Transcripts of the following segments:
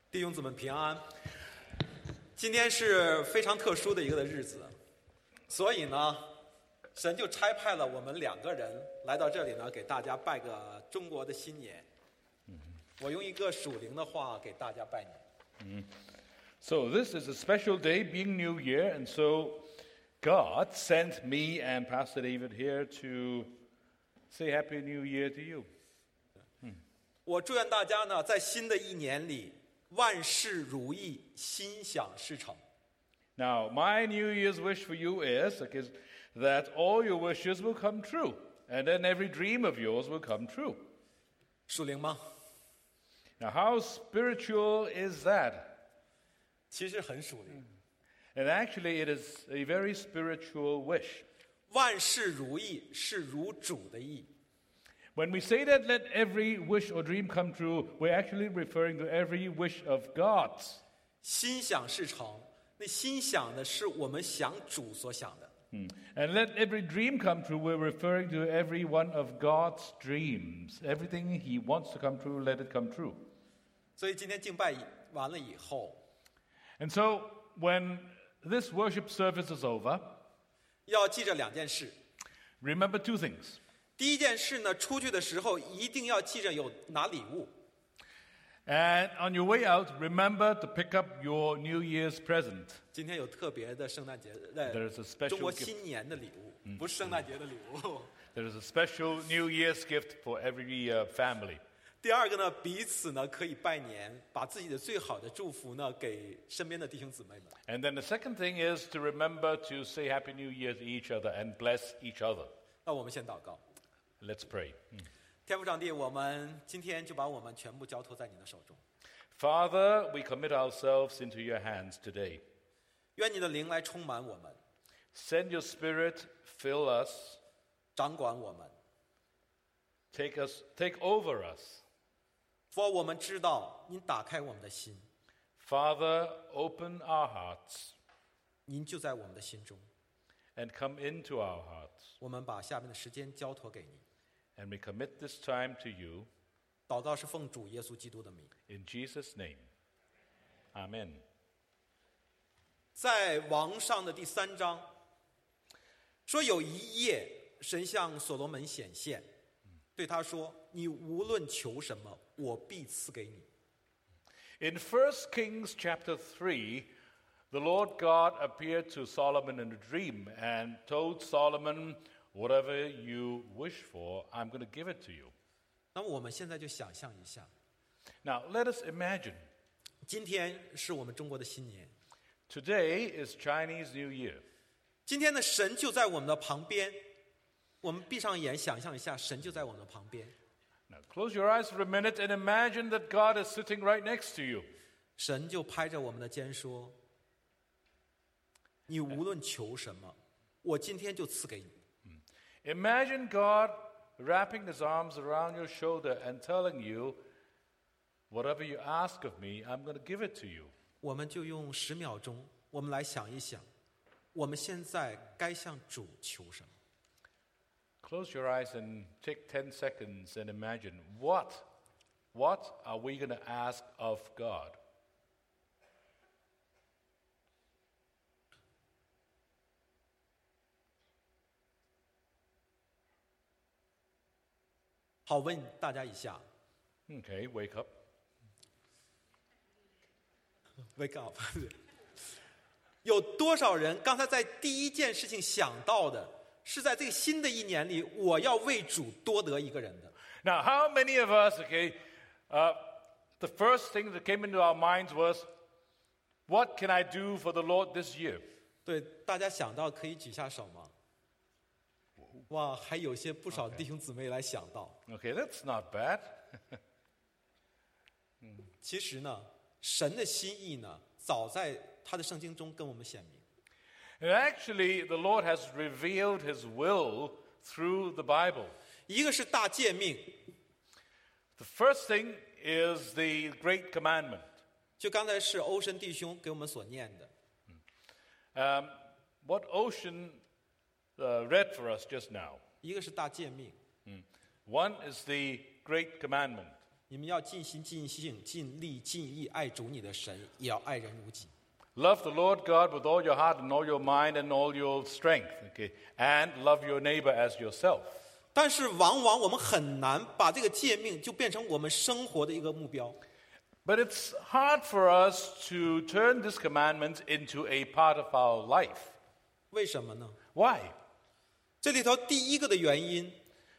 弟兄姊妹平安。今天是非常特殊的一个日子，所以呢，神就差派了我们2个人来到这里呢，给大家拜个中国的新年。我用一个属灵的话给大家拜年。 So this is a special day, being New Year, and so God sent me and Pastor David here to say Happy New Year to you. 我祝愿大家呢，在新的一年里万事如意，心想事成。 Now, my New Year's wish for you is that all your wishes will come true, and then every dream of yours will come true. 属灵吗？ Now, how spiritual is that? 其实很属灵。 And actually, it is a very spiritual wish. 万事如意是如主的意。 When we say that, let every wish or dream come true, we're actually referring to every wish of God's. 心想事成，那心想的是我们想主所想的。 And let every dream come true, we're referring to every one of God's dreams. Everything He wants to come true, let it come true. 所以今天敬拜完了以后， And so, when this worship service is over, 要记着2件事。 remember 2 things. 第一件事呢，出去的时候一定要记着有拿礼物。 And on your way out, remember to pick up your New Year's present. 今天有特别的圣诞节 There is a special 中国 gift. 新年的礼物，不是圣诞节的礼物。 There is a special New Year's gift for every family. 第二个呢，彼此呢可以拜年，把自己的最好的祝福呢给身边的弟兄姊妹们。 And then the second thing is to remember to say Happy New Year to each other and bless each other. 那我们先祷告。 Let's pray. 天父上帝，我们今天就把我们全部交托在你的手中， Father, we commit ourselves into your hands today. 愿你的灵来充满我们， Send your spirit, fill us, 掌管我们。 take over us. 父，我们知道您打开我们的心， Father, open our hearts 您就在我们的心中。 and come into our hearts. 我们把下面的时间交托给你， And we commit this time to you 祷告是奉主耶稣基督的名。 in Jesus' name. Amen. 在王上的第3章说，有一夜神向所罗门显现，对他说：“你无论求什么，我必赐给你。” In 1 Kings chapter 3, the Lord God appeared to Solomon in a dream and told Solomon, whatever you wish for, I'm going to give it to you. 那么我们现在就想象一下， Now, let us imagine. 今天是我们中国的新年， Today is Chinese New Year. 今天的神就在我们的旁边。我们闭上眼，想象一下，神就在我们的旁边。 Now, close your eyes for a minute and imagine that God is sitting right next to you. 神就拍着我们的肩说：“你无论求什么，我今天就赐给你。” Imagine God wrapping his arms around your shoulder and telling you, whatever you ask of me, I'm going to give it to you. 我们就用10秒钟，我们来想一想，我们现在该向主求什么？ Close your eyes and take 10 seconds and imagine what are we going to ask of God? 好，问大家一下 Okay, wake up. ，wake up，有多少人刚才在第一件事情想到的是在这个新的一年里，我要为主多得一个人的？ Now, how many of us, the first thing that came into our minds was, what can I do for the Lord this year? 对，大家想到可以举下手吗？哇，还有些不少弟兄姊妹来想到。 Okay, that's not bad. 其实呢，神的心意呢，早在他的圣经中跟我们显明。 And actually, the Lord has revealed his will through the Bible. 一个是大诫命， The first thing is the great commandment. 就刚才是欧申弟兄给我们所念的。 What Ocean read for us just now. 一个是大诫命， One is the great commandment. 你们要尽心、尽性、尽力、尽意爱主你的神，也要爱人如己。 Love the Lord God with all your heart and all your mind and all your strength, okay? And love your neighbor as yourself. 但是往往我们很难把这个诫命就变成我们生活的一个目标。 But it's hard for us to turn these commandments into a part of our life. 为什么呢？ Why? 这里头第一个的原因，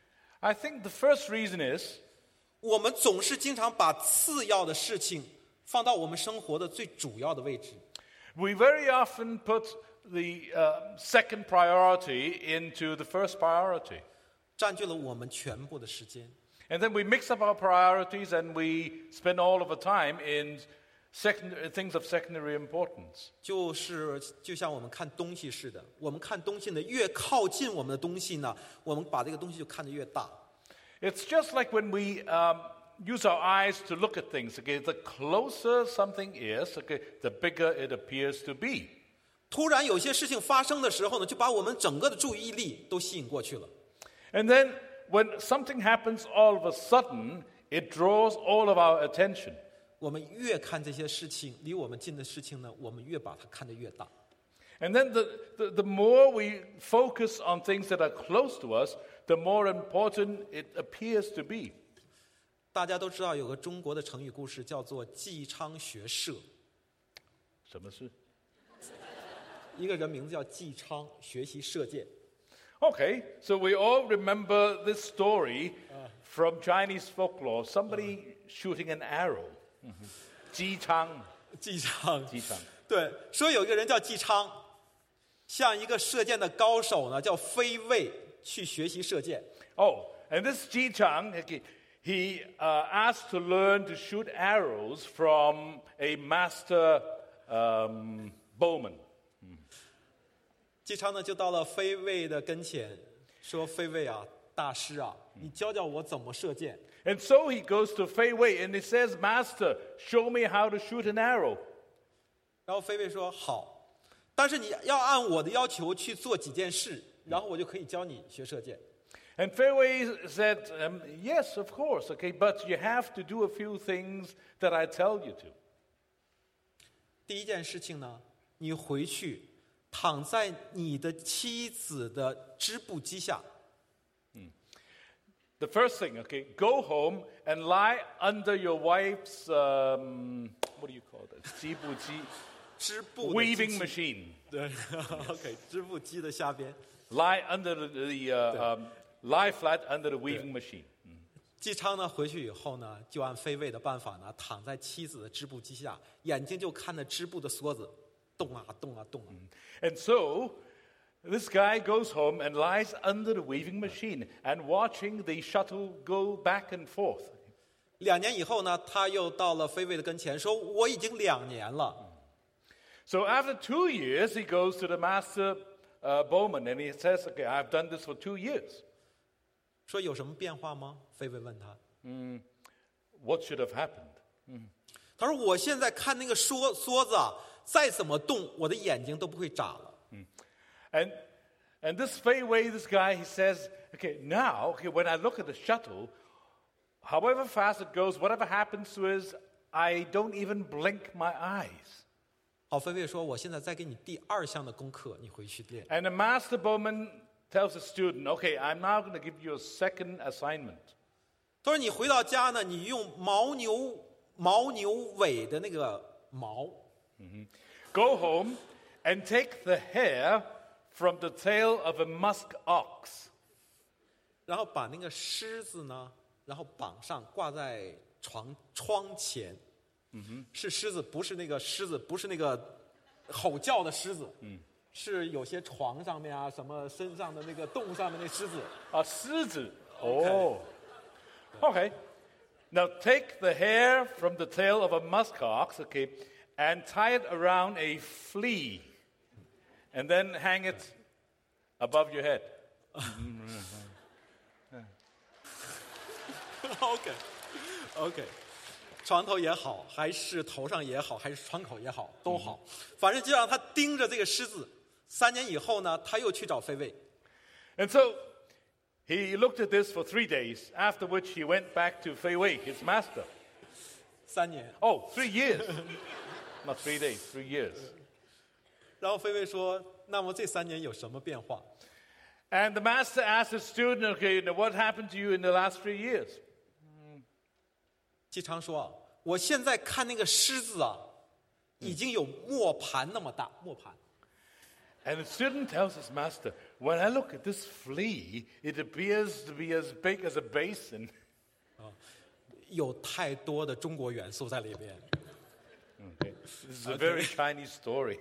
I think the first reason is 我们总是经常把次要的事情放到我们生活的最主要的位置。 we very often put the second priority into the first priority. 占据了我们全部的时间。 And then we mix up our priorities and we spend all of the time in things of secondary importance. 就像我们看东西似的，我们看东西呢，越靠近我们的东西呢，我们把这个东西就看得越大。 It's just like when we use our eyes to look at things. Okay, the closer something is, okay, the bigger it appears to be. 突然有些事情发生的时候呢，就把我们整个的注意力都吸引过去了。 And then when something happens all of a sudden, it draws all of our attention. 我们越看这些事情，离我们近的事情呢，我们越把它看得越大。 And then the more we focus on things that are close to us, the more important it appears to be. 大家都知道有个中国的成语故事叫做纪昌学社， 什么事？ 一个人名字叫纪昌，学习射箭。 Okay, so we all remember this story from Chinese folklore. Somebody shooting an arrow. 姬昌， 纪昌， 姬昌。 对，说有一个人叫纪昌，像一个射箭的高手呢，叫飞卫去学习射箭。 Oh, and this Ji Chang, he asked to learn to shoot arrows from a master bowman. 纪昌呢就到了飞卫的跟前，说：“飞卫啊，大师啊，你教教我怎么射箭。” And so he goes to Fei Wei and he says, Master, show me how to shoot an arrow. 然后飞卫说：“好，但是你要按我的要求去做几件事，然后我就可以教你学射箭。” And Fei Wei said, yes, of course, okay, but you have to do a few things that I tell you to. 第一件事情呢，你回去躺在你的妻子的织布机下。 The first thing, okay, go home and lie under your wife's, what do you call it? 织布的机器 weaving machine. 对，OK， 织布机的下边。 Lie under lie flat under the weaving machine. 纪昌呢回去以后呢，就按飞卫的办法呢，躺在妻子的织布机下，眼睛就看着织布的梭子动啊动啊动啊。 And so this guy goes home and lies under the weaving machine and watching the shuttle go back and forth. 2年以后呢，他又到了飞卫的跟前，说：“我已经2年了。” So after 2 years, he goes to the master bowman and he says, okay, I've done this for 2 years. 说有什么变化吗？飞卫问他。 What should have happened? 他说：“我现在看那个梭子啊，再怎么动，我的眼睛都不会眨了。” And this Fei Wei, this guy, he says, okay, now, okay, when I look at the shuttle, however fast it goes, whatever happens to it, I don't even blink my eyes. 好，飞卫说：“我现在再给你第2项的功课，你回去练。” And the master bowman tells the student, okay, I'm now going to give you a second assignment. 他说：“你回到家呢，你用牦牛尾的那个毛， Go home and take the hair from the tail of a musk ox. 然后把那个狮子呢，然后绑上，挂在窗前。是狮子，不是那个狮子，不是那个吼叫的狮子。是有些床上面啊，什么身上的那个动物上面那狮子。 狮子. Oh. Okay. Now take the hair from the tail of a musk ox, okay, and tie it around a flea, and then hang it above your head. OK， 床头也好，还是头上也好，还是窗口也好，都好，反正就让他盯着这个狮子。3年以后呢，他又去找飞卫。 And so He looked at this for 3 days, after which he went back to Fei Wei, his master. 3年。 Oh, 3 years. Not 3 days, 3 years. 然后菲菲说：“那么这3年有什么变化 And the master asked his student, okay, now what happened to you in the last 3 years?？” 季昌说：“我现在看那个狮子啊，已经有磨盘那么大，磨盘。 And the student tells his master, when I look at this flea, it appears to be as big as a basin. 有太多的中国元素在里面。 Okay. This is a very Chinese story.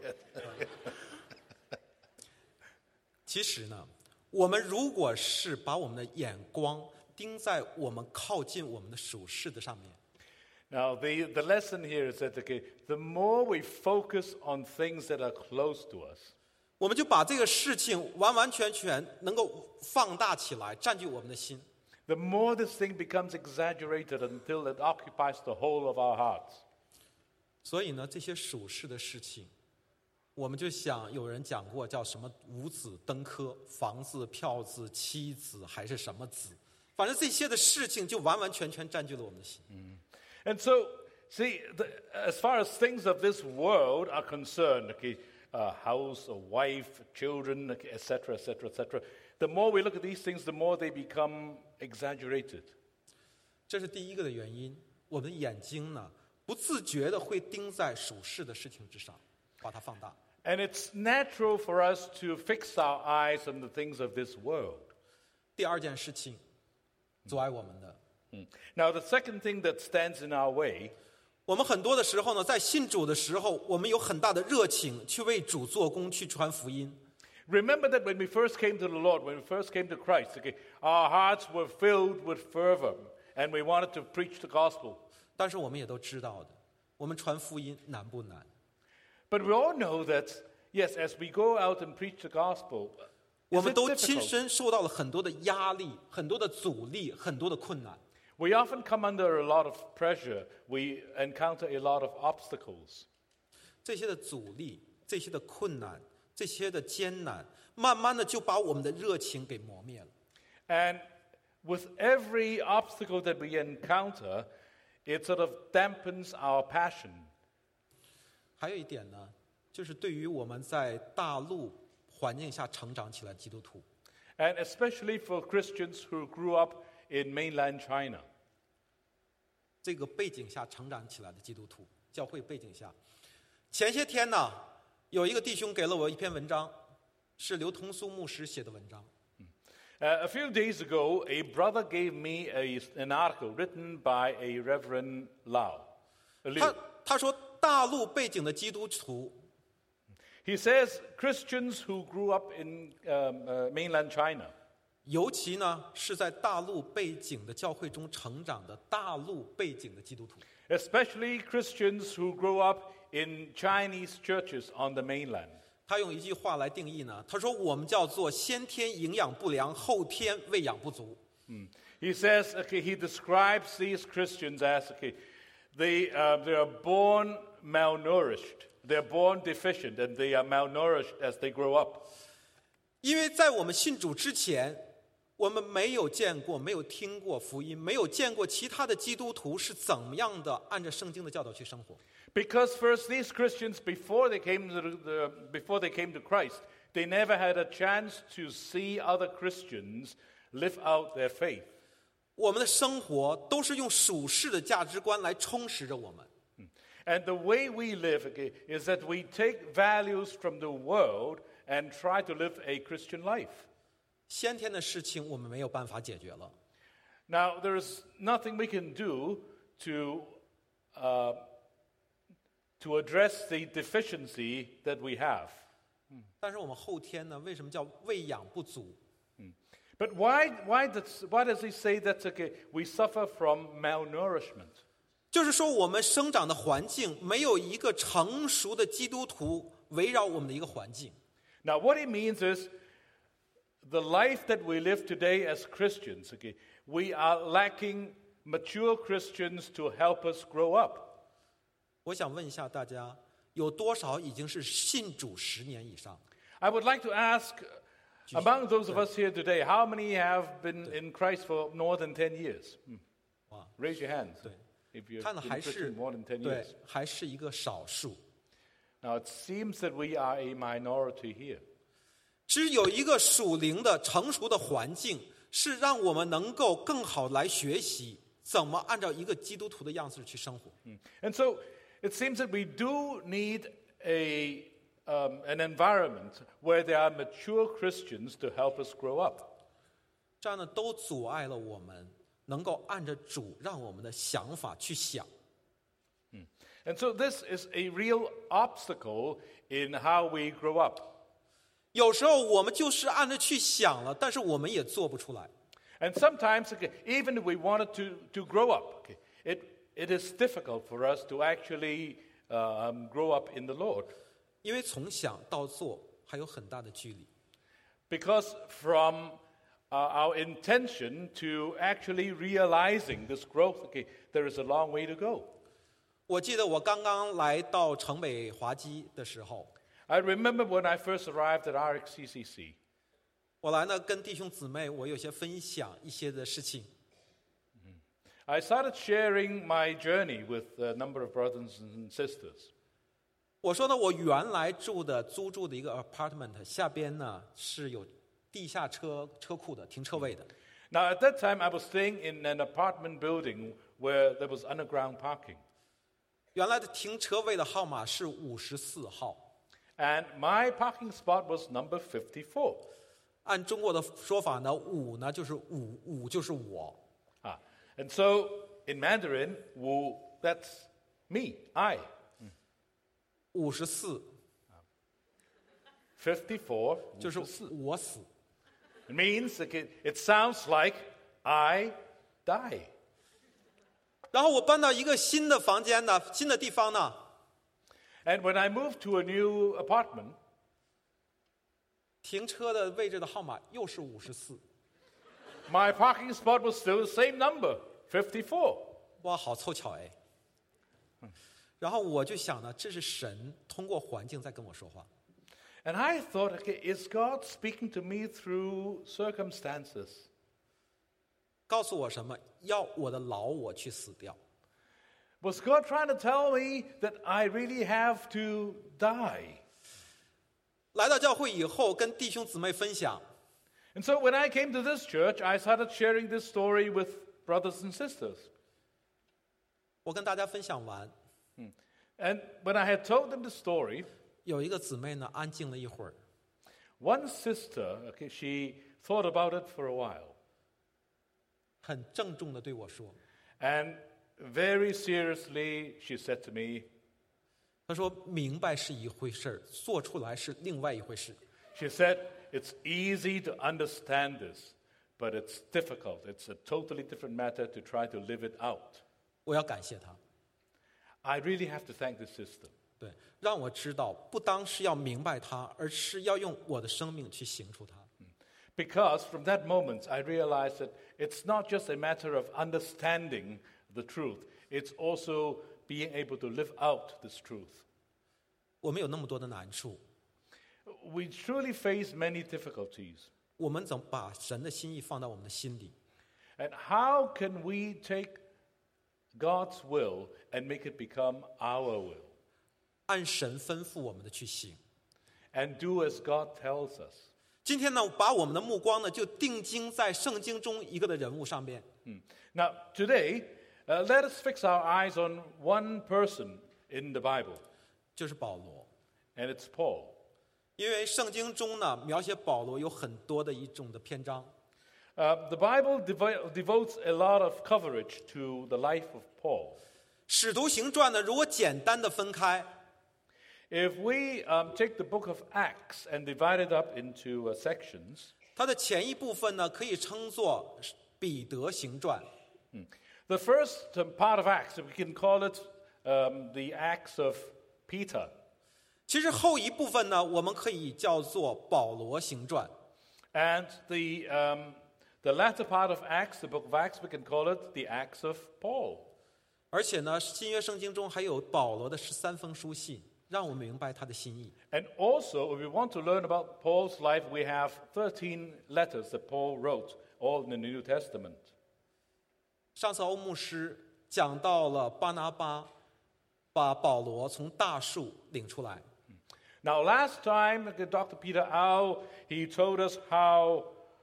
其实呢，我们如果是把我们的眼光盯在我们靠近我们的属世的上面， Now, the lesson here is that, okay, the more we focus on things that are close to us, 我们就把这个事情完完全全能够放大起来，占据我们的心。 the more this thing becomes exaggerated until it occupies the whole of our hearts. 所以呢，这些属世的事情，我们就想有人讲过叫什么五子登科，房子、票子、妻子还是什么子，反正这些的事情就完完全全占据了我们的心。 And so, see, as far as things of this world are concerned, okay, a house, a wife, children, okay, etc., etc., etc., the more we look at these things, the more they become exaggerated. 这是第一个的原因，我们的眼睛呢不自觉的会盯在属世的事情之上，把它放大。 And it's natural for us to fix our eyes on the things of this world. 第二件事情，阻碍我们的， Now, the second thing that stands in our way 我们很多的时候呢，在信主的时候，我们有很大的热情去为主做工，去传福音。 Remember that when we first came to the Lord, when we first came to Christ, okay, our hearts were filled with fervor and we wanted to preach the gospel. 但是我们也都知道的，我们传福音难不难？ But we all know that, yes, as we go out and preach the gospel, 我 is 们 it 都亲 difficult? 身受到了很多的压力、很多的阻力、很多的困难。 We often come under a lot of pressure. We encounter a lot of obstacles. 这些的阻力、这些的困难、这些的艰难，慢慢的就把我们的热情给磨灭了。 And with every obstacle that we encounter, it sort of dampens our passion. 还有一点呢，就是对于我们在大陆环境下成长起来的基督徒， And especially for Christians who grew up in mainland China. 这个背景下成长起来的基督徒，教会背景下，前些天呢，有一个弟兄给了我一篇文章，是刘同苏牧师写的文章。 A few days ago, a brother gave me an article written by a Reverend Liu. 他说，大陆背景的基督徒， He says Christians who grew up in mainland China, 尤其呢是在大陆背景的教会中成长的大陆背景的基督徒， especially Christians who grew up in Chinese churches on the mainland. 他用一句话来定义呢，他说我们叫做先天营养不良，后天喂养不足。 He says, okay, he describes these Christians as, okay, they are born malnourished, they're born deficient, and they are malnourished as they grow up. 因为在我们信主之前，我们没有见过、没有听过福音，没有见过其他的基督徒是怎么样的按照圣经的教导去生活。 Because first, these Christians, before they came to Christ, they never had a chance to see other Christians live out their faith. 我们的生活都是用属世的价值观来充实着我们。 And the way we live, okay, is that we take values from the world and try to live a Christian life. 先天的事情我们没有办法解决了， Now, there is nothing we can do to address the deficiency that we have. 但是我们后天呢，为什么叫喂养不足？ But why does he say that, okay, we suffer from malnourishment? 就是说我们生长的环境没有一个成熟的基督徒围绕我们的一个环境。 Now, what it means is the life that we live today as Christians, okay, we are lacking mature Christians to help us grow up. 我想问一下大家，有多少已经是信主10年以上？ I would like to ask Among those of us here today, how many have been in Christ for more than 10 years? 哇， Raise your hands 对， if you've 看的 been 还是 Christian more than 10 对 years.， 还是一个少数。 Now, it seems that we are a minority here. 只有一个属灵的成熟的环境，是让我们能够更好来学习怎么按照一个基督徒的样式去生活。 And so it seems that we do need an environment where there are mature Christians to help us grow up. 这样呢，都阻碍了我们能够按着主让我们的想法去想。 And so this is a real obstacle in how we grow up. 有时候我们就是按着去想了，但是我们也做不出来。 And sometimes, even if we wanted to grow up, it is difficult for us to actually grow up in the Lord. 因为从想到做还有很大的距离。 Because from our intention to actually realizing this growth, there is a long way to go. 我记得我刚刚来到城北华基的时候， I remember when I first arrived at RXCCC. 我来呢跟弟兄姊妹，我有些分享一些的事情。 I started sharing my journey with a number of brothers and sisters. 我说呢，我原来租住的一个 apartment 下边呢是有地下车库的停车位的。 Now, at that time, I was staying in an apartment building where there was underground parking. 原来的停车位的号码是54号， And my parking spot was number 54. 按中国的说法呢，5呢就是5就是我。 And so in Mandarin, Wu, that's me, I. 54 54 就是我死。 It means it sounds like I die. 然后我搬到一个新的房间呢，新的地方呢， And when I moved to a new apartment, 停车的位置的号码又是54。 my parking spot was still the same number, 54. 哇，好凑巧哎。然后我就想呢，这是神通过环境在跟我说话。 And I thought, is God speaking to me through circumstances? 告诉我什么？要我的老我去死掉。 Was God trying to tell me that I really have to die? 来到教会以后，跟弟兄姊妹分享， And so when I came to this church, I started sharing this story with brothers and sisters. 我跟大家分享完， And when I had told them the story, 有一个姊妹呢安静了一会儿， one sister, she thought about it for a while. 很郑重的对我说 And very seriously, she said to me,：“ 她说明白是一回事儿，做出来是另外一回事。 she said, it's easy to understand this, but it's difficult. It's a totally different matter to try to live it out. ” 我要感谢她， I really have to thank this sister. 对，让我知道不当是要明白它，而是要用我的生命去行出它。 Because from that moment, I realized that it's not just a matter of understanding the truth, it's also being able to live out this truth. 我们有那么多的难处， We truly face many difficulties. 我们怎么把神的心意放到我们的心里？ And how can we take God's will and make it become our will? 按神吩咐我们的去行。 And do as God tells us. 今天呢，把我们的目光呢，就定睛在圣经中一个的人物上边， Now, today, let us fix our eyes on one person in the Bible, 就是保罗。 and it's Paul. 因为圣经中呢，描写保罗有很多的一种的篇章， The Bible devotes a lot of coverage to the life of Paul. 使徒行传呢，如果简单的分开， If we take the book of Acts and divide it up into sections, 它的前一部分呢，可以称作彼得行传， the first part of Acts, we can call it the Acts of Peter. 其实后一部分呢，我们可以叫做保罗行传。 And the latter part of Acts, the book of Acts, we can call it the Acts of Paul. 而且呢，新约圣经中还有保罗的13封书信， 让我们明白他的心意。 And also, if we want to learn about Paul's life, we have 13 letters that Paul wrote, all in the New Testament. 上次欧牧师讲到了巴拿巴把保罗从大树领出来， Now, last time, Dr. Peter Au, he told us how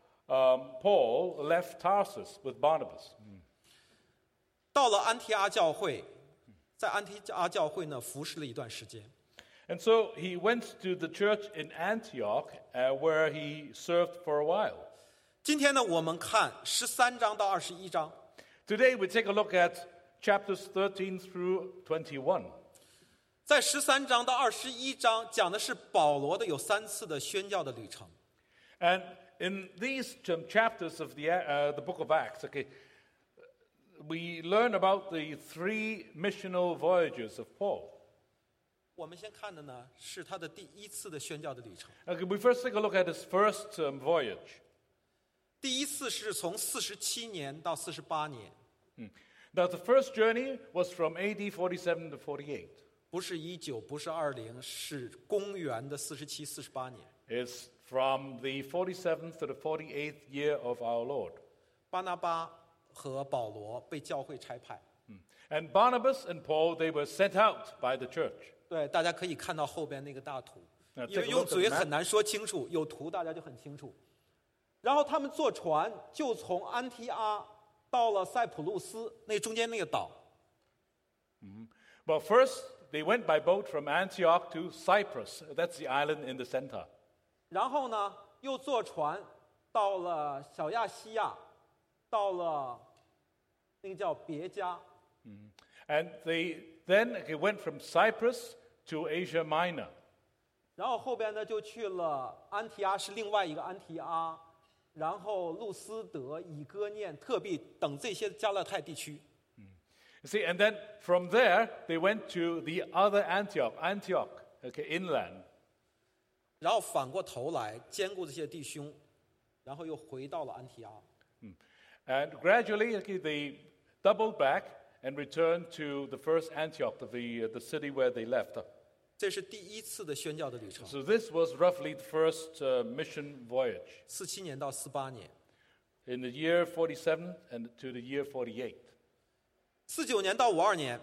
Paul left Tarsus with Barnabas. 到了安提阿教会，在安提阿教会呢服侍了一段时间。 And so he went to the church in Antioch, where he served for a while. 今天呢，我们看13章到21章。 Today, we take a look at chapters 13 through 21. 在13章到21章讲的是保罗的有3次的宣教的旅程。 And in these chapters of the book of Acts, we learn about the 3 missional voyages of Paul. 我们先看的呢是他的第1次的宣教的旅程。 Okay, we first take a look at his first voyage. 第1次是从47年到48年， Now, the first journey was from AD 47 to 48. 不是19，不是20，是公元的47、48年。 It's from the 47th to the 48th year of our Lord. 巴拿巴和保罗被教会差派。 And Barnabas and Paul, they were sent out by the church. 对，大家可以看到后边那个大图， 那因为 take a 用 look at 嘴 the map. 很难说清楚，有图大家就很清楚。然后他们坐船就从安提阿到了塞浦路斯，那中间那个岛。 Well, first, they went by boat from Antioch to Cyprus. That's the island in the center. 然后呢，又坐船到了小亚细亚，到了那个叫别加。 And they then went from Cyprus to Asia Minor. 然后后边呢就去了安提阿，是另外一个安提阿，然后路斯德、以哥念、特庇等这些加勒泰地区。 You see, and then from there, they went to the other Antioch, inland. 然后反过头来兼顾这些弟兄，然后又回到了安提阿。 And gradually, they doubled back and returned to the first Antioch, the city where they left. 这是第1次的宣教的旅程， So this was roughly the first mission voyage 47年到48年。 in the year 47 and to the year 48. 49年到52年，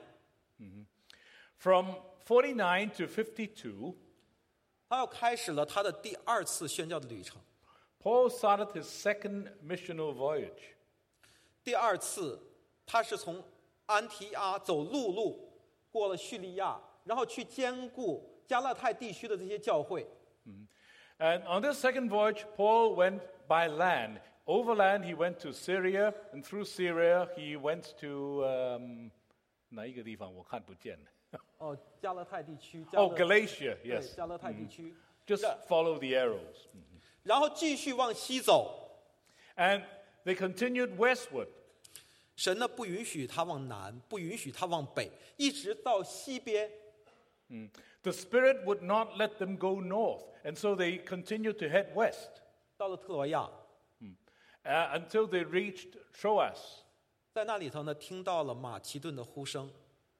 From 49 to 52, 他又开始了他的第2次宣教的旅程。 Paul started his second missional voyage. 第2次，他是从安提阿走陆路过了叙利亚，然后去兼顾加勒泰地区的这些教会。 And on this second voyage, Paul went by land. Overland, he went to Syria, and through Syria, he went to 哪一个地方？我看不见。 哦，加勒泰地区。 Oh, Galatia, 对， yes. 加勒泰地区。 Just follow the arrows. 然后继续往西走， And they continued westward. 神呢不允许他往南，不允许他往北，一直到西边。 The Spirit would not let them go north, and so they continued to head west 到了特罗亚， until they reached Troas. 在那里头呢，听到了马其顿的呼声，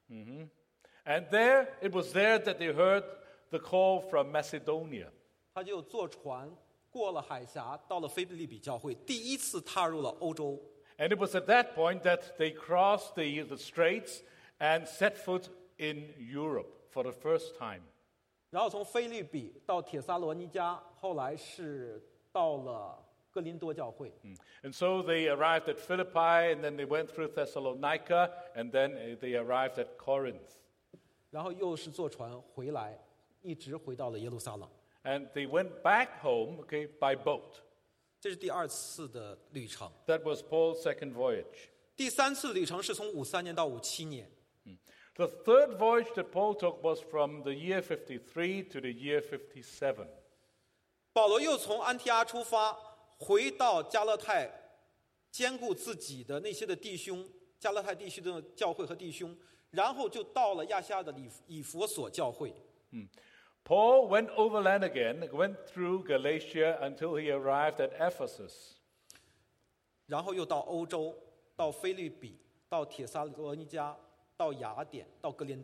And there, it was there that they heard the call from Macedonia. 他就坐船过了海峡，到了腓立比教会，第1次踏入了欧洲。 And it was at that point that they crossed the straits and set foot in Europe for the first time. 然后从腓立比到帖撒罗尼迦，后来是到了哥林多教会。 And so they arrived at Philippi, and then they went through Thessalonica, and then they arrived at Corinth. 然后又是坐船回来，一直回到了耶路撒冷。 And they went back home, by boat. 这是第2次的旅程。 That was Paul's second voyage. 第3次旅程是从53年到57年。 The third voyage that Paul took was from the year 53 to the year 57. 保罗又从安提阿出发，回到加勒泰，兼顾自己的那些的弟兄，加勒泰地区的教会和弟兄，然后就到了亚细亚的以弗所教会。 Paul went overland again, went through Galatia until he arrived at Ephesus. 然后又到欧洲，到腓立比，到帖撒罗尼迦，到雅典，到哥林多。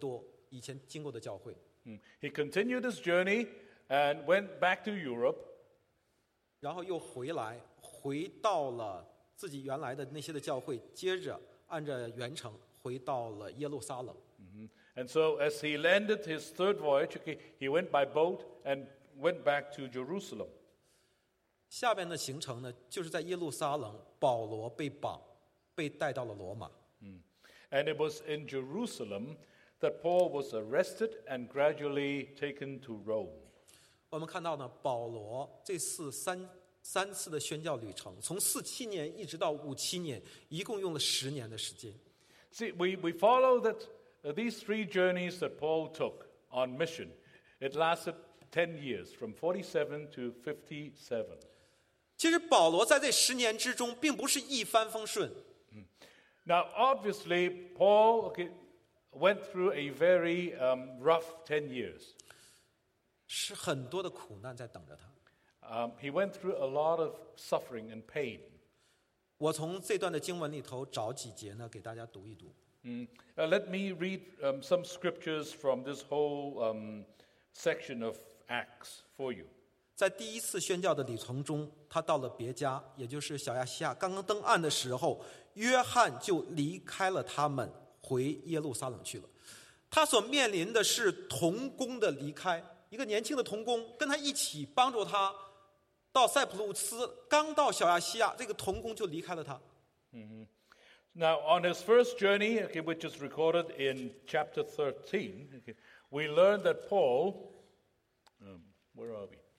以前经过的教会。 He continued his journey and went back to Europe. 然后又回到了自己原来的那些的教会，接着按着原程回到了耶路撒冷。 And so as he landed his third voyage, he went by boat and went back to Jerusalem. 下边的行程呢，就是在耶路撒冷，保罗被绑，被带到了罗马。 And it was in Jerusalem that Paul was arrested and gradually taken to Rome. 我们看到呢，保罗这三次的宣教旅程，从47年一直到57年，一共用了10年的时间。 See, we follow that these 3 journeys that Paul took on mission, it lasted 10 years, from 47 to 57. 其实保罗在这10年之中，并不是一帆风顺。 Now, obviously, Paul went through a very rough 10 years. 是很多的苦难在等着他。 He went through a lot of suffering and pain. 我从这段的经文里头找几节呢，给大家读一读。 Let me read some scriptures from this whole section of Acts for you. 在第一次宣教的旅程中，他到了别家，也就是小亚细亚，刚刚登岸的时候，约翰就离开了他们，回耶路撒冷去了。他所面临的是同工的离开，一个年轻的同工跟他一起帮助他到塞浦路斯，刚到小亚细亚，这个同工就离开了他。 Now, on his first journey, which is recorded in chapter 13, we learn that Paul, where are we?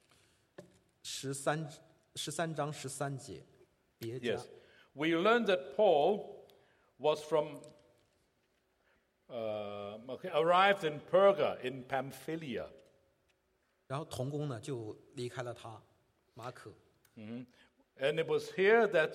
13章13节，别家。 Yes, we learn that Paul was arrived in Perga in Pamphylia. 然后同工呢就离开了他，马可。 And it was here that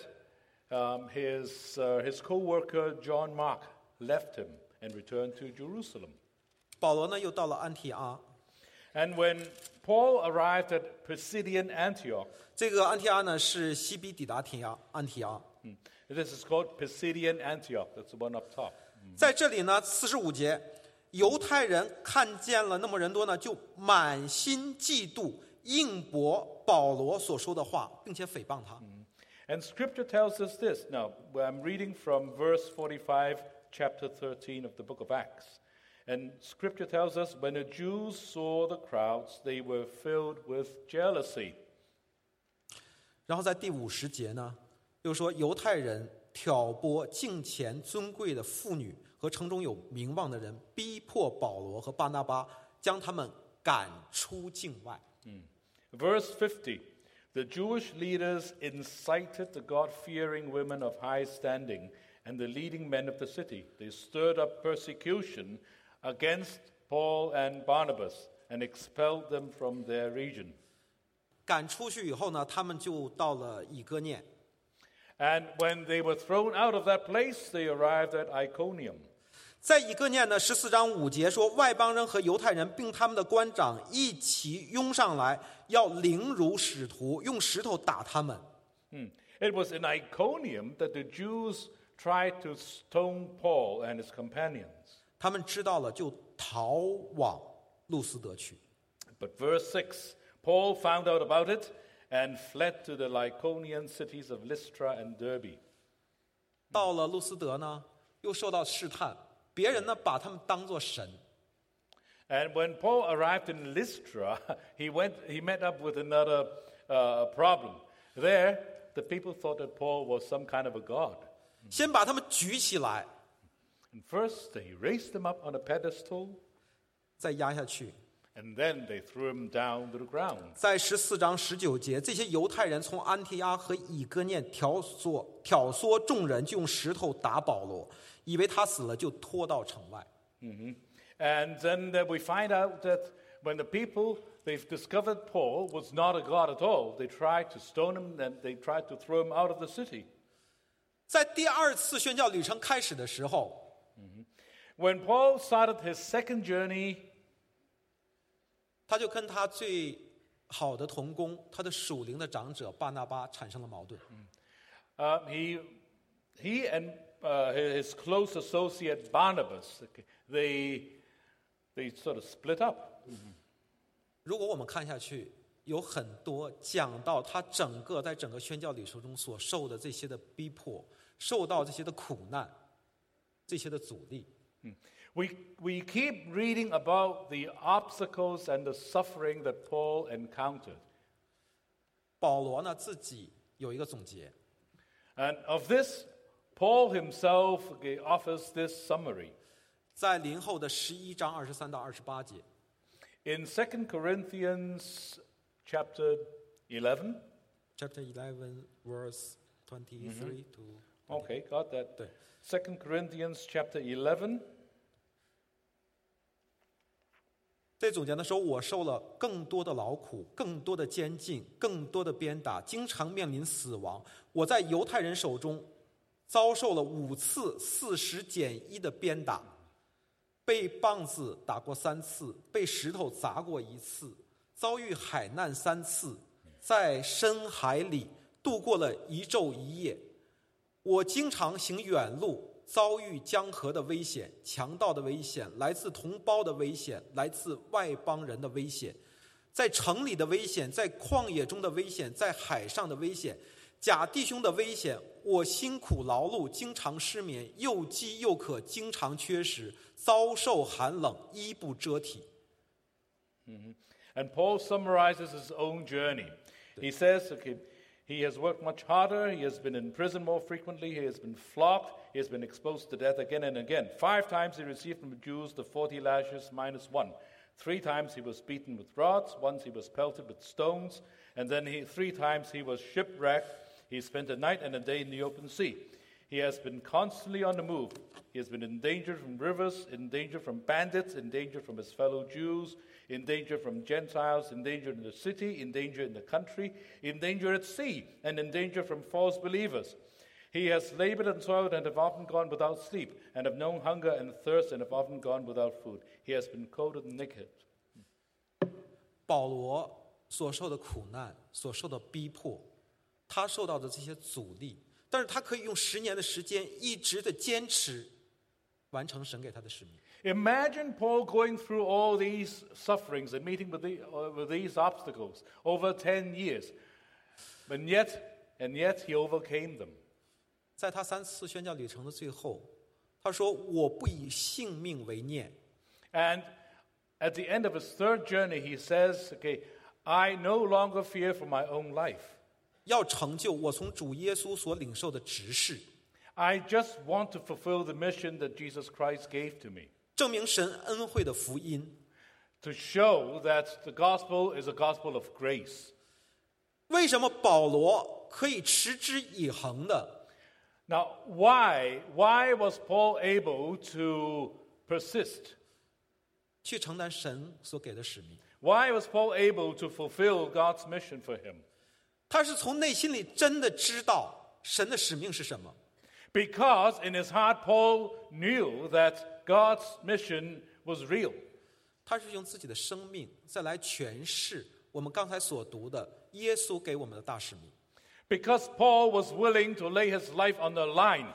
his co-worker John Mark left him and returned to Jerusalem. 保罗呢又到了安提阿。 And when Paul arrived at Pisidian Antioch, 这个安提阿呢是西比底达安提阿。 this is called Pisidian Antioch. That's the one up top. 在这里呢，45节，犹太人看见了那么人多呢，就满心嫉妒，应驳保罗所说的话，并且诽谤他。 And Scripture tells us this. Now, I'm reading from verse 45, chapter 13 of the book of Acts. And Scripture tells us, when the Jews saw the crowds, they were filled with jealousy. 然后在第50节呢，又说犹太人挑拨敬虔尊贵的妇女和城中有名望的人，逼迫保罗和巴拿巴，将他们赶出境外。 Verse 50, the Jewish leaders incited the God-fearing women of high standing and the leading men of the city. They stirred up persecution against Paul and Barnabas and expelled them from their region. 赶出去以后呢，他们就到了以哥念。 And when they were thrown out of that place, they arrived at Iconium. 在以哥念呢，14章5节说，外邦人和犹太人并他们的官长一起拥上来，要凌辱使徒，用石头打他们。 It was in Iconium that the Jews tried to stone Paul and his companions. 他们知道了，就逃往路斯德去。 But verse 6, Paul found out about it and fled to the Lycaonian cities of Lystra and Derbe. 到了路斯德呢，又受到试探，别人呢把他们当作神。 And when Paul arrived in Lystra, he met up with another problem. There, the people thought that Paul was some kind of a god. 先把他们举起来， And first, they raised him up on a pedestal, 再压下去。 and then they threw him down to the ground. 在14章19节，这些犹太人从安提阿和以哥念挑唆众人，就用石头打保罗，以为他死了，就拖到城外。 And then we find out that when the people, they've discovered Paul was not a god at all, they tried to stone him and they tried to throw him out of the city. 在第2次宣教旅程开始的时候， When Paul started his second journey, 他就跟他最好的同工，他的属灵的长者巴拿巴产生了矛盾。 he and his close associate Barnabas, they They sort of split up. 如果我们看下去，有很多讲到他在整个宣教旅程中所受的这些的逼迫，受到这些的苦难，这些的阻力。 We keep reading about the obstacles and the suffering that Paul encountered. 保罗呢自己有一个总结， And of this, Paul himself offers this summary. 在林后的11章23到28节。 In 2 Corinthians chapter 11, Chapter 11, verse 23 to... okay, got that. 对 2 Corinthians chapter 11, 这总结的说，我受了更多的劳苦，更多的监禁，更多的鞭打，经常面临死亡。我在犹太人手中遭受了5次40减1的鞭打，被棒子打过3次，被石头砸过1次，遭遇海难3次，在深海里度过了1昼1夜。我经常行远路，遭遇江河的危险、强盗的危险、来自同胞的危险、来自外邦人的危险，在城里的危险，在旷野中的危险，在海上的危险，假弟兄的危险。我辛苦劳碌，经常失眠，又饥又渴，经常缺食，遭受寒冷，衣不遮体。 and Paul summarizes his own journey. He says, okay, he has worked much harder, he has been in prison more frequently, he has been flogged, he has been exposed to death again and again. 5 times he received from the Jews the 40 lashes minus 1. 3 times he was beaten with rods, once he was pelted with stones, and then 3 times he was shipwrecked. He spent a night and a day in the open sea. He has been constantly on the move. He has been in danger from rivers, in danger from bandits, in danger from his fellow Jews, in danger from Gentiles, in danger in the city, in danger in the country, in danger at sea, and in danger from false believers. He has labored and toiled and have often gone without sleep, and have known hunger and thirst, and have often gone without food. He has been cold and naked. 保罗所受的苦难，所受的逼迫，他受到的这些阻力，但是他可以用10年的时间一直的坚持，完成神给他的使命。 Imagine Paul going through all these sufferings and meeting with these obstacles over 10 years. And yet he overcame them. 在他3次宣教旅程的最后，他说：“我不以性命为念。” And at the end of his 3rd journey, he says, okay, I no longer fear for my own life. 要成就我从主耶稣所领受的职事， I just want to fulfill the mission that Jesus Christ gave to me. 证明神恩惠的福音。 To show that the gospel is a gospel of grace. 为什么保罗可以持之以恒的？ Now, why was Paul able to persist? 去承担神所给的使命？ Why was Paul able to fulfill God's mission for him? 他是从内心里真的知道神的使命是什么。 Because in his heart, Paul knew that God's mission was real. 他是用自己的生命再来诠释我们刚才所读的耶稣给我们的大使命。 Because Paul was willing to lay his life on the line,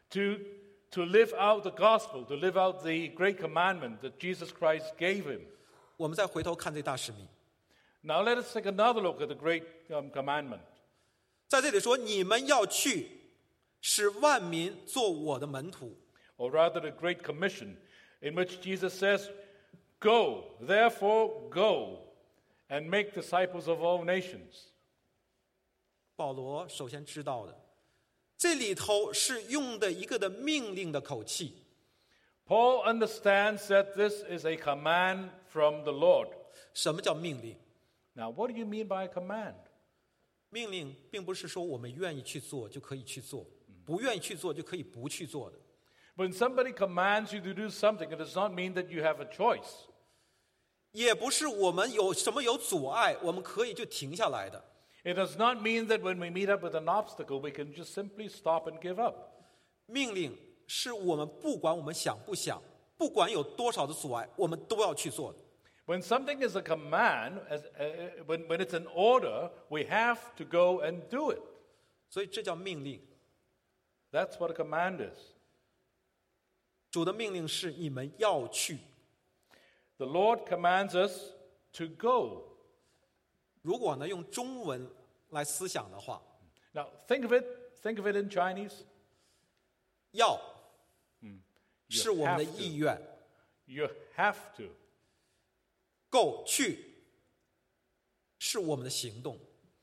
to live out the gospel, to live out the great commandment that Jesus Christ gave him. 我们再回头看这大使命， Now let us take another look at the great commandment. 在这里说：“你们要去，使万民做我的门徒。” Or rather, the Great Commission, in which Jesus says, Go, therefore go, and make disciples of all nations. 保罗首先知道的，这里头是用的一个的命令的口气。 Paul understands that this is a command from the Lord. 什么叫命令？ Now, what do you mean by a command? 命令并不是说我们愿意去做就可以去做，不愿意去做就可以不去做的。 When somebody commands you to do something, it does not mean that you have a choice. 也不是我们有阻碍，我们可以就停下来的。 It does not mean that when we meet up with an obstacle, we can just simply stop and give up. 命令是我们不管我们想不想，不管有多少的阻碍，我们都要去做的。 When something is a command, when it's an order, we have to go and do it. 所以这叫命令。 That's what a command is. 主的命令是你们要去。 the Lord commands us to go. 如果呢用中文来思想的话， Now, think of it in Chinese. 要 You 是我们的 have to. 意愿， You have to. go 去是我们的行动。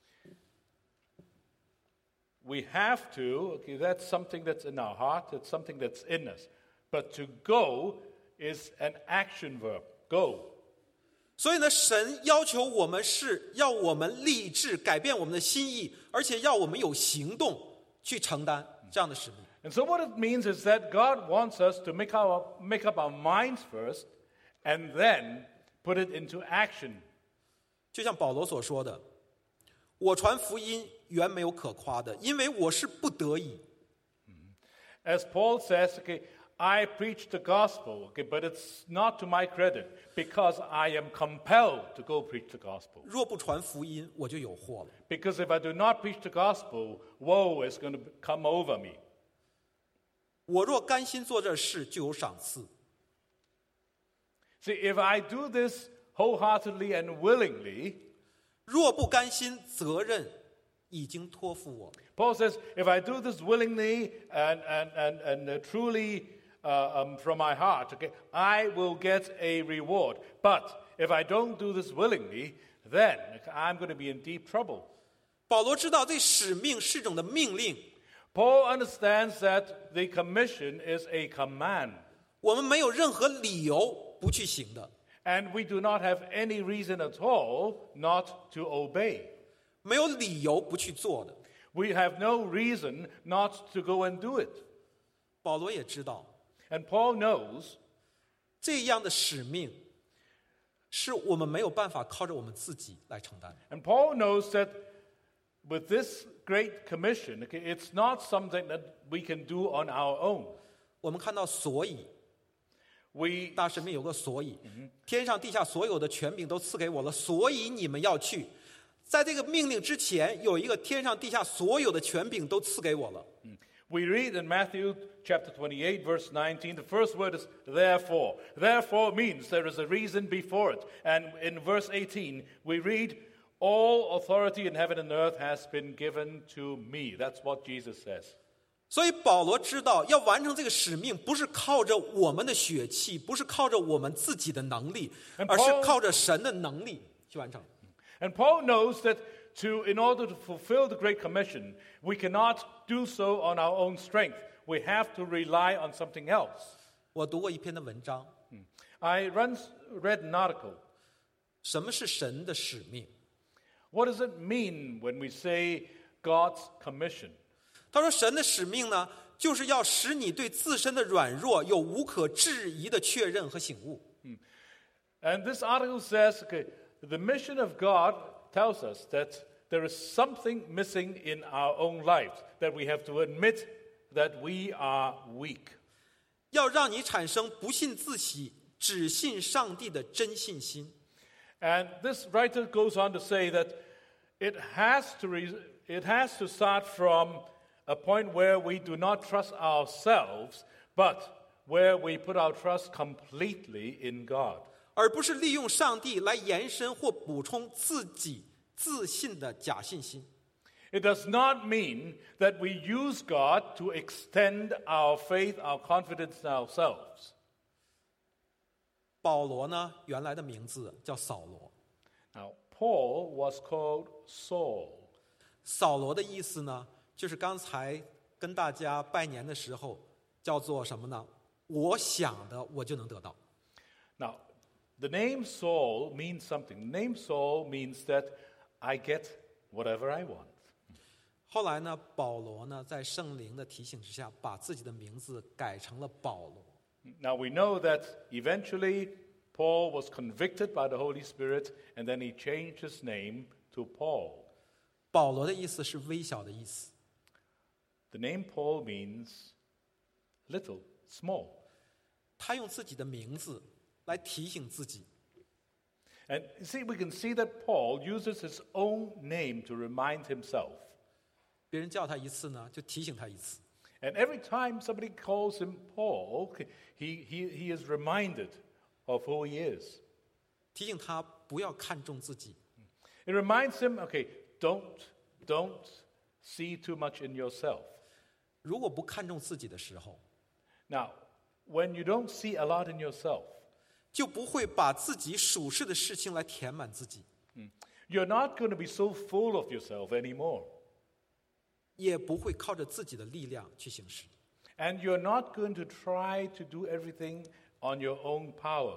We have to, okay, that's something that's in our heart, it's something that's in us. But to go is an action verb. Go. 所以呢，神要求我们是要我们立志改变我们的心意，而且要我们有行动去承担这样的使命。 And so what it means is that God wants us to make up our minds first and then put it into action. 就像保罗所说的：“我传福音原没有可夸的，因为我是不得已。 As Paul says, okay, I preach the gospel, okay, but it's not to my credit because I am compelled to go preach the gospel. 若不传福音，我就有祸了。 Because if I do not preach the gospel, woe is going to come over me. 我若甘心做这事，就有赏赐。 See, if I do this wholeheartedly and willingly, 若不甘心，责任已经托付我。” Paul says, if I do this willingly and truly from my heart, okay, I will get a reward. But if I don't do this willingly, then I'm going to be in deep trouble. 保罗知道这使命是一种的命令， Paul understands that the commission is a command, 我们没有任何理由不去行的， and we do not have any reason at all not to obey. 没有理由不去做的。 We have no reason not to go and do it. 保罗也知道， And Paul knows 这样的使命是我们没有办法靠着我们自己来承担。 And Paul knows that with this great commission, okay, it's not something that we can do on our own. 我们看到，所以 We 大使命有个所以，天上地下所有的权柄都赐给我了，所以你们要去。在这个命令之前，有一个天上地下所有的权柄都赐给我了。 we read in Matthew chapter 28, verse 19, the first word is therefore. Therefore means there is a reason before it. And in verse 18, we read, all authority in heaven and earth has been given to me. That's what Jesus says. 所以保罗知道，要完成这个使命，不是靠着我们的血气，不是靠着我们自己的能力， And 而是 Paul- 靠着神的能力去完成。 And Paul knows that in order to fulfill the Great Commission, we cannot do so on our own strength. We have to rely on something else. 我读过一篇的文章， I once read an article. 什么是神的使命？ What does it mean when we say God's commission? 他说，神的使命呢，就是要使你对自身的软弱有无可置疑的确认和醒悟。 And this article says, okay, the mission of God tells us that there is something missing in our own lives, that we have to admit that we are weak. 要让你产生不信自喜、只信上帝的真信心。 And this writer goes on to say that it has to start from a point where we do not trust ourselves, but where we put our trust completely in God. 而不是利用上帝来延伸或补充自己自信的假信心。 It does not mean that we use God to extend our faith, our confidence in ourselves. 保罗呢，原来的名字叫扫罗。 Now, Paul was called Saul. 扫罗的意思呢，就是刚才跟大家拜年的时候叫做什么呢？我想的我就能得到。 Now, the name Saul means something. The name Saul means that I get whatever I want. 后来呢，保罗呢，在圣灵的提醒之下，把自己的名字改成了保罗。 Now, we know that eventually Paul was convicted by the Holy Spirit, and then he changed his name to Paul. 保罗的意思是微小的意思。 The name Paul means little, small. 他用自己的名字来提醒自己。 And you see, we can see that Paul uses his own name to remind himself. 别人叫他一次呢，就提醒他一次。 And every time somebody calls him Paul, he is reminded of who he is. 提醒他不要看重自己。 It reminds him, okay, don't see too much in yourself. 如果不看重自己的时候， Now, when you don't see a lot in yourself, 就不会把自己属世的事情来填满自己， you're not going to be so full of yourself anymore. 也不会靠着自己的力量去行事。 And you're not going to try to do everything on your own power.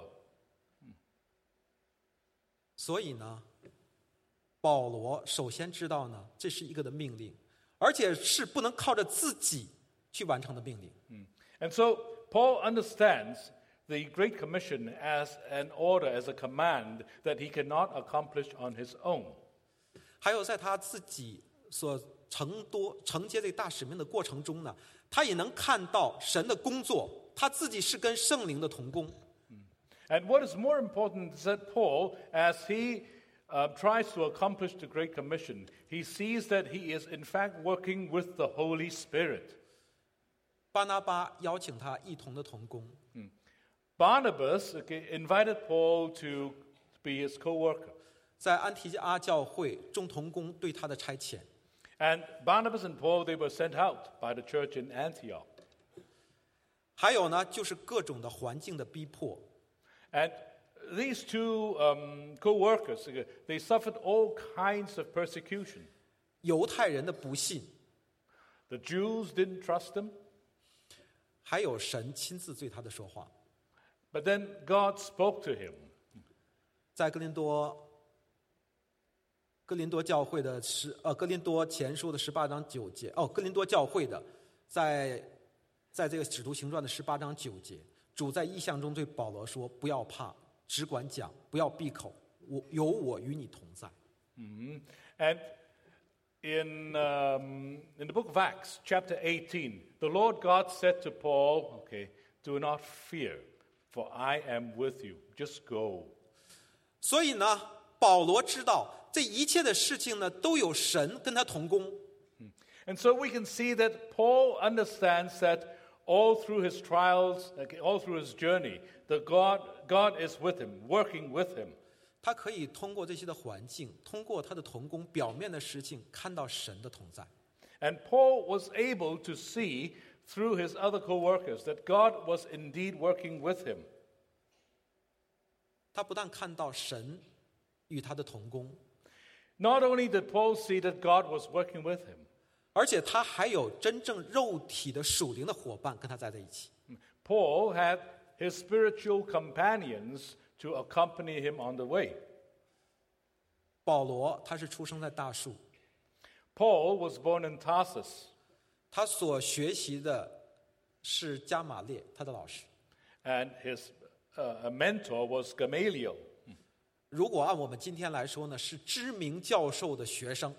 所以呢，保罗首先知道呢，这是一个的命令，而且是不能靠着自己去完成的命令。 And so Paul understands the Great Commission as an order, as a command that he cannot accomplish on his own. 还有在他自己所承接这大使命的过程中呢，他也能看到神的工作，他自己是跟圣灵的同工。 And what is more important is that Paul, as he tries to accomplish the Great Commission, he sees that he is in fact working with the Holy Spirit. 巴拿巴邀请他一同的同工， Barnabas invited Paul to be his co-worker. 在安提阿教会众同工对他的差遣。 And Barnabas and Paul, they were sent out by the church in Antioch. 还有呢，就是各种的环境的逼迫， And these two co-workers, they suffered all kinds of persecution. 犹太人的不信， The Jews didn't trust them, 还有神亲自对他的说话。 but then God spoke to him. 在哥林多教会的哥林多前书的18章9节，哥林多教会的，在这个使徒行传的18章9节，主在异象中对保罗说：“不要怕，只管讲，不要闭口，我与你同在。” And in the book of Acts, chapter 18, the Lord God said to Paul, okay, do not fear, for I am with you. Just go. 所以呢，保罗知道这一切的事情呢，都有神跟他同工。 And so we can see that Paul understands that all through his trials, all through his journey, that God is with him, working with him. 他可以通过这些的环境，通过他的同工表面的事情，看到神的同在。 And Paul was able to see through his other co-workers that God was indeed working with him. 他不但看到神与他的同工， Not only did Paul see that God was working with him, 而且他还有真正肉体的属灵的伙伴跟他在一起。 Paul had his spiritual companions to accompany him on the way. 保罗他是出生在大树， Paul was born in Tarsus, 他所学习的是加马列他的老师。 and his mentor was Gamaliel. 如果按我们今天来说呢，是知名教授的学生。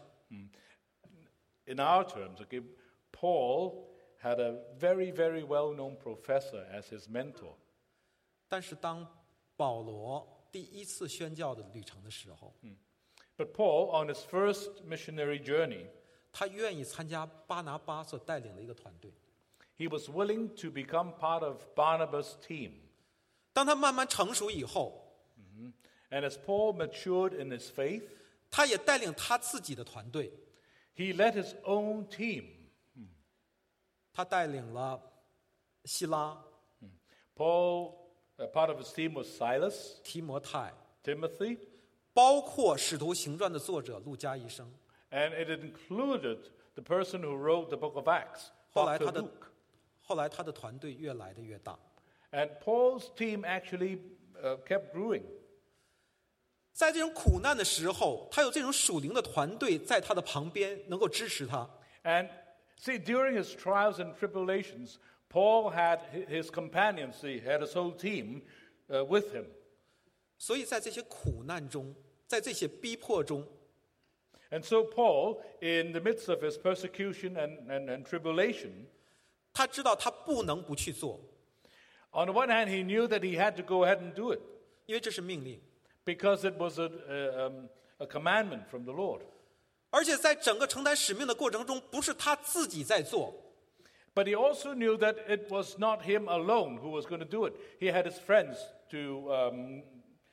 In our terms, okay, Paul had a very, very well-known professor as his mentor. 但是当保罗第一次宣教的旅程的时候， But Paul, on his first missionary journey, 他愿意参加巴拿巴所带领的一个团队。 he was willing to become part of Barnabas' team. 当他慢慢成熟以后， And as Paul matured in his faith, 他也带领他自己的团队。 he led his own team. 他带领了希拉、 Paul, part of his team was Silas, 提摩太， Timothy, 包括《使徒行传》的作者路加医生。 and it included the person who wrote the book of Acts, 后来 Dr. Luke. 后来他的团队越来的越大。 And Paul's team actually kept growing. 在这种苦难的时候，他有这种属灵的团队在他的旁边，能够支持他。 And see, during his trials and tribulations, Paul had his companions, he had his whole team with him. 所以在这些苦难中，在这些逼迫中， And so Paul, in the midst of his persecution and tribulation, 他知道他不能不去做， on the one hand, he knew that he had to go ahead and do it 因为这是命令。 because it was a commandment from the Lord. 而且在整个承担使命的过程中，不是他自己在做， But he also knew that it was not him alone who was going to do it. He had his friends to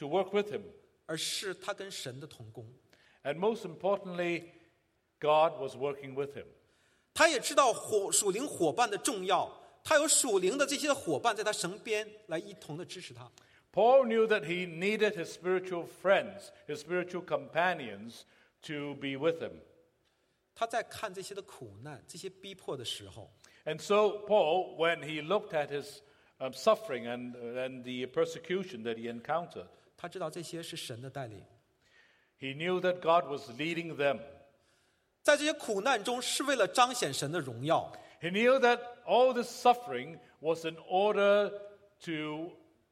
to work with him. 而是他跟神的同工。 And most importantly, God was working with him. 他也知道属灵伙伴的重要，他有属灵的这些伙伴在他身边来一同的支持他。 Paul knew that he needed his spiritual friends, his spiritual companions, to be with him. 他在看这些的苦难、这些逼迫的时候， And so Paul, when he looked at his suffering and the persecution that he encountered, 他知道这些是神的带领。 he knew that God was leading them. 在这些苦难中，是为了彰显神的荣耀。 He knew that all this suffering was in order to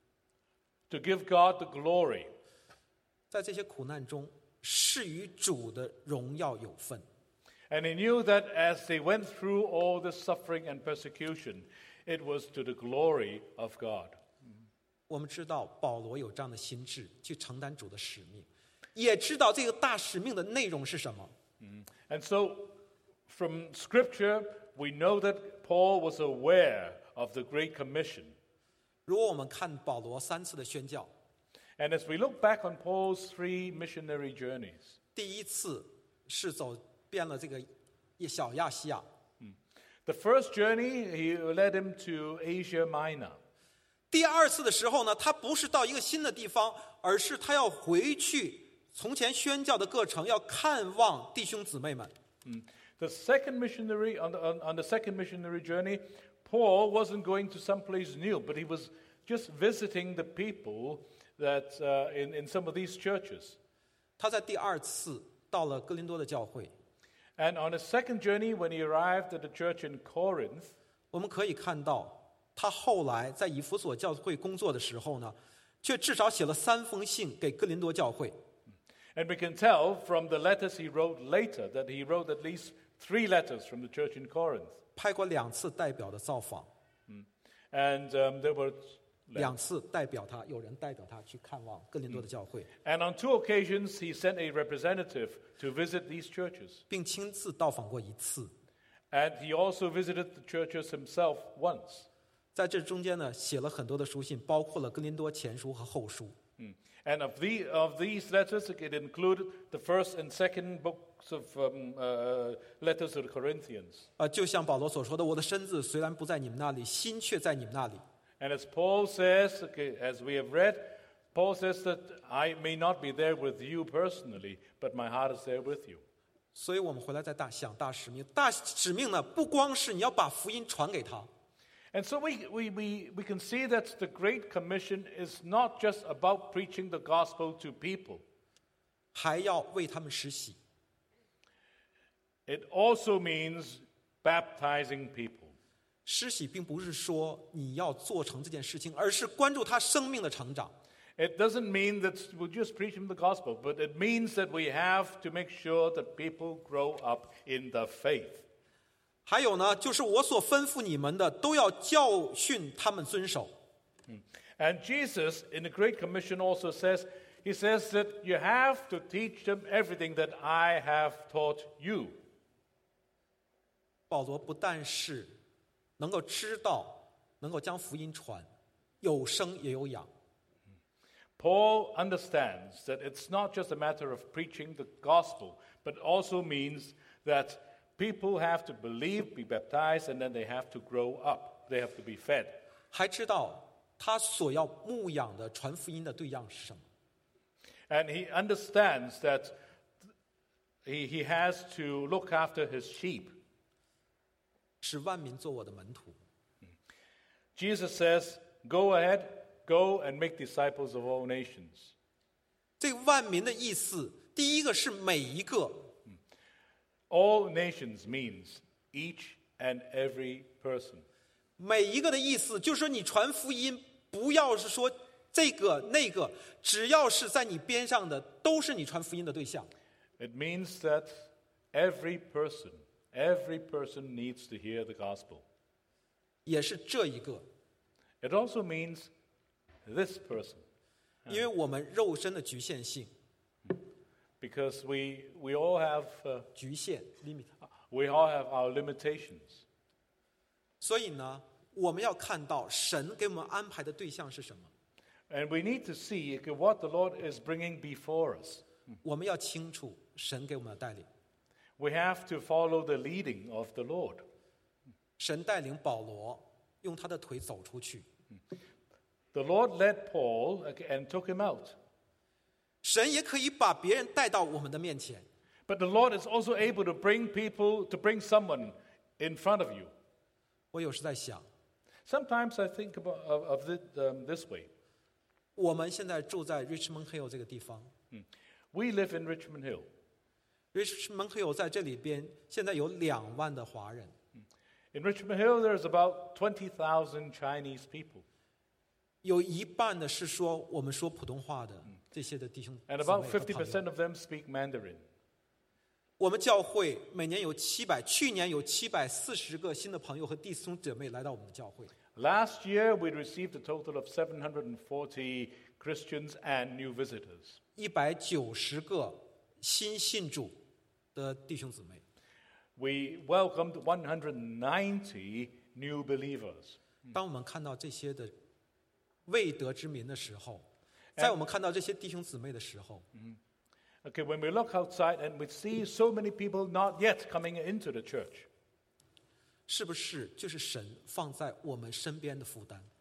give God the glory. 在这些苦难中，是与主的荣耀有份。 And he knew that as they went through all this suffering and persecution, it was to the glory of God. 我们知道保罗有这样的心志，去承担主的使命，也知道这个大使命的内容是什么。 And so, from Scripture, we know that Paul was aware of the Great Commission. 如果我们看保罗3次的宣教， And as we look back on Paul's 3 missionary journeys, 第一次是走遍了这个小亚细亚， the first journey, he led him to Asia Minor. 第二次的时候呢，他不是到一个新的地方，而是他要回去从前宣教的各城，要看望弟兄姊妹们。 The second missionary on the second missionary journey, Paul wasn't going to someplace new, but he was just visiting the people that in some of these churches. 他在第二次到了哥林多的教会， And on his second journey, when he arrived at the church in Corinth, 我们可以看到，他后来在以弗所教会工作的时候呢，却至少写了3封信给哥林多教会。 and we can tell from the letters he wrote later that he wrote at least 3 letters from the church in Corinth. 派过2次代表的造访， And there were 2次代表他，有人代表他去看望哥林多的教会， and on 2 occasions he sent a representative to visit these churches. 并亲自到访过1次。 And he also visited the churches himself once. 在这中间呢，写了很多的书信，包括了哥林多前书和后书。 And of these letters, it included the first and second books of letters to the Corinthians. 就像保罗所说的，我的身子虽然不在你们那里，心却在你们那里。 And as Paul says, as we have read, Paul says that I may not be there with you personally, but my heart is there with you. 所以我们回来再想大使命。大使命呢，不光是你要把福音传给他， And so we can see that the Great Commission is not just about preaching the gospel to people. 还要为他们施洗。 It also means baptizing people. 施洗并不是说你要做成这件事情，而是关注他生命的成长。 It doesn't mean that we just preach them the gospel, but it means that we have to make sure that people grow up in the faith. 还有呢，就是我所吩咐你们的，都要教训他们遵守。 And Jesus, in the Great Commission, also says, he says that you have to teach them everything that I have taught you. 保罗不但是能够知道，能够将福音传，有生也有养。 Paul understands that it's not just a matter of preaching the gospel, but also means that people have to believe, be baptized, and then they have to grow up. They have to be fed. 还知道他所要牧养的传福音的对象是什么。 And he understands that he has to look after his sheep. 使万民做我的门徒。 Jesus says, go ahead, go and make disciples of all nations. 这个万民的意思，第一个是每一个， All nations means each and every person. 每一个的意思就是说，你传福音，不要是说这个那个，只要是在你边上的，都是你传福音的对象。 It means that every person needs to hear the gospel. 也是这一个， It also means this person, 因为我们肉身的局限性， because we all have 局限 limit， we all have our limitations. 所以呢，我们要看到神给我们安排的对象是什么。 And we need to see what the Lord is bringing before us. 我们要清楚神给我们的带领。 We have to follow the leading of the Lord. 神带领保罗用他的腿走出去， The Lord led Paul and took him out. 神也可以把别人带到我们的面前。 But the Lord is also able to bring someone in front of you. 我有时在想， Sometimes I think of it this way. 我们现在住在 Richmond Hill 这个地方， We live in Richmond Hill. Richmond Hill 在这里边现在有2万的华人， In Richmond Hill, there's about 20,000 Chinese people. 有一半的是说我们说普通话的这些的弟兄姊妹 And 和 about 朋友。 50% of them speak Mandarin. 我们教会每年有去年有740个新的朋友和弟兄姊妹来到我们的教会。 Last year, we received a total of 740 Christians and new visitors. 190个新信主的弟兄姊妹。 We welcomed 190 new believers. 当我们看到这些的未得之民的时候，在我们看到这些弟兄姊妹的时候， Okay, when we look outside and we see so many people not yet coming into the church, 是不是就是神放在我们身边的负担？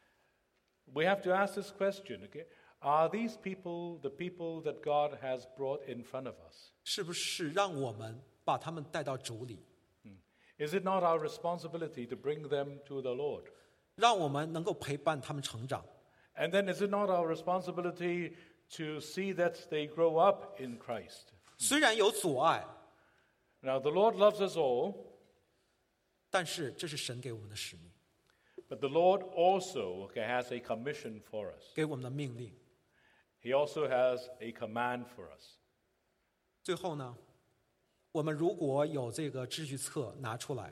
we have to ask this question, okay? Are these people the people that God has brought in front of us? 是不是让我们把他们带到主里， Is it not our responsibility to bring them to the Lord? 让我们能够陪伴他们成长？ And then is it not our responsibility to see that they grow up in Christ? 虽然有阻碍， Now, the Lord loves us all, 但是这是神给我们的使命， but the Lord also has a commission for us. 给我们的命令。 He also has a command for us. 最后呢，我们如果有这个秩序册拿出来，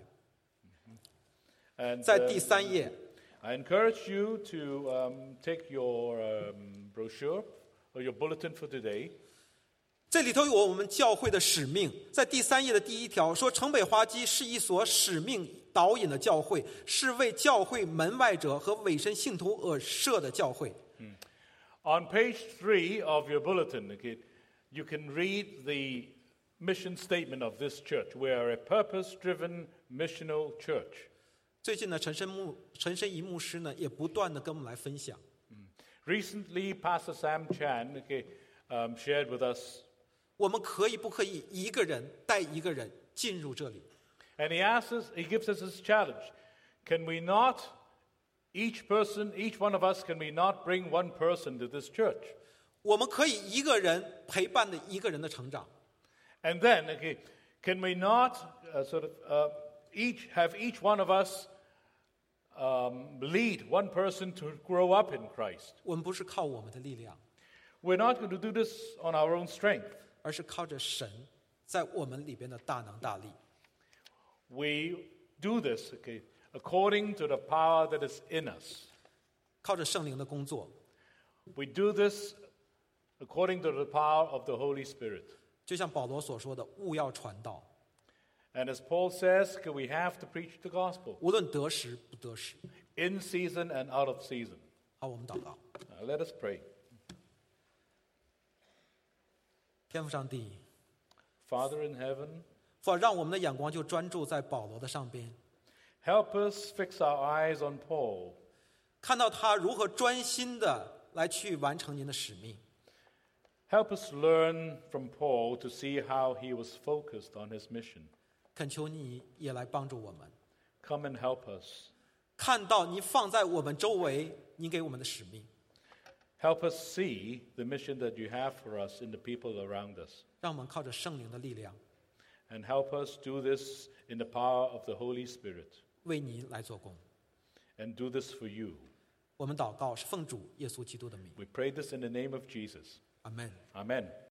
And 在第3页， I encourage you to take your brochure or your bulletin for today. 这里头有我们教会的使命，在第3页的第1条说，城北华基是一所使命导引的教会，是为教会门外者和委身信徒而设的教会。 On page 3 of your bulletin, okay, you can read the mission statement of this church. We are a purpose-driven missional church. 最近呢，陈申仪牧师呢也不断的跟我们来分享， Recently, Pastor Sam Chan shared with us, 我们可以不可以一个人带一个人进入这里？ and he gives us this challenge. Can we not, each one of us, can we not bring one person to this church? 我们可以一个人陪伴的一个人的成长， And then, can we not each one of us lead one person to grow up in Christ? 我们不是靠我们的力量， We're not going to do this on our own strength. 而是靠着神在我们里边的大能大力。 We do this, according to the power that is in us. 靠着圣灵的工作， We do this according to the power of the Holy Spirit. 就像保罗所说的，务要传道， And as Paul says, we have to preach the gospel 无论得时不得时。 in season and out of season. 好，我们祷告。 Let us pray. 天父上帝， Father in heaven, 父啊，让我们的眼光就专注在保罗的上边， help us fix our eyes on Paul. 看到他如何专心的来去完成您的使命。 Help us learn from Paul to see how he was focused on his mission. 恳求你也来帮助我们， Come and help us. 看到你放在我们周围，你给我们的使命， Help us see the mission that you have for us in the people around us. 让我们靠着圣灵的力量， And help us do this in the power of the Holy Spirit. 为您来做工。 And do this for you. 我们祷告是奉主耶稣基督的名， We pray this in the name of Jesus. 阿门。 Amen.